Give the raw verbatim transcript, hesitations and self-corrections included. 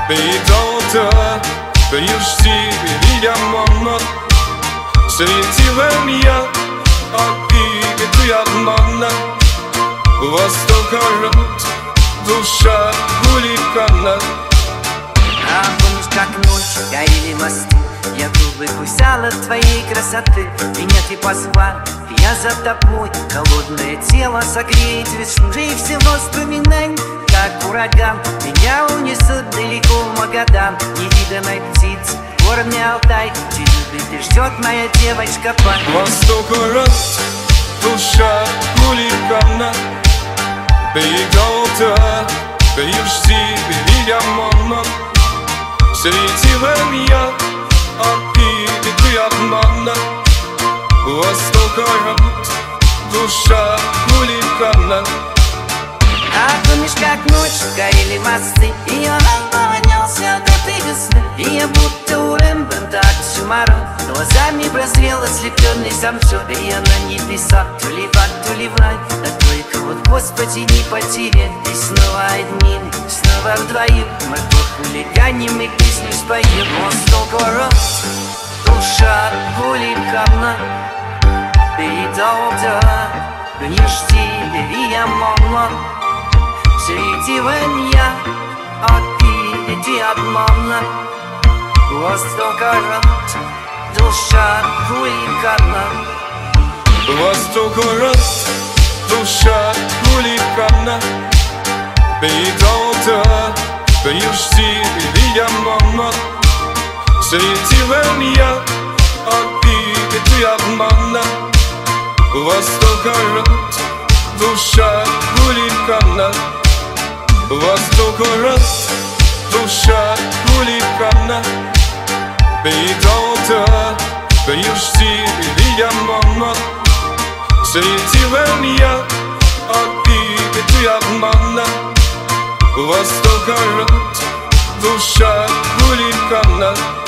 Бейдолта, Бьюшти, Вильямонот, Светила я, Опиги, ты одна. Восток орет, душа хулигана. А помнишь, как ночью горели мосты? Я губы кусал от твоей красоты. Меня ты позвал, я за тобой. Холодное тело согреет весну. И все воспоминания, как ураган, меня унесут далеко в Магадан. Невиданной птицы, горный Алтай, где любит и ждет моя девочка память. Восток орет, душа хулигана. Бейдолта, Бьюшти, Вильямонот, Светила я, Опиги, ты одна. Восток орет, душа хулигана. А помнишь, как ночью горели мосты? И я наполнялся от этой весны. И я будто у Рембрандта Чумаром глазами прозрел ослепленный самчо. И я на небесах то ли в ад, то ли в рай. Да только вот, Господи, не потерять. И снова одни, снова вдвоем. Мы похулиганим и песню споем. Восток орет, душа хулигана. Бейдолта, Бьюшти, Вильямонот, Светила я, Опиги, ты одна. Восток орет, душа хулигана. Восток орет, душа хулигана. Бейдолта, Бьюшти, Вильямонот, Светила я, Опиги, ты одна. Восток орет, душа хулигана. Восток орет, душа хулигана. Бейдолта, Бьюшти, Вильямонот, Светила я, Опиги, ты одна. Восток орет, душа хулигана.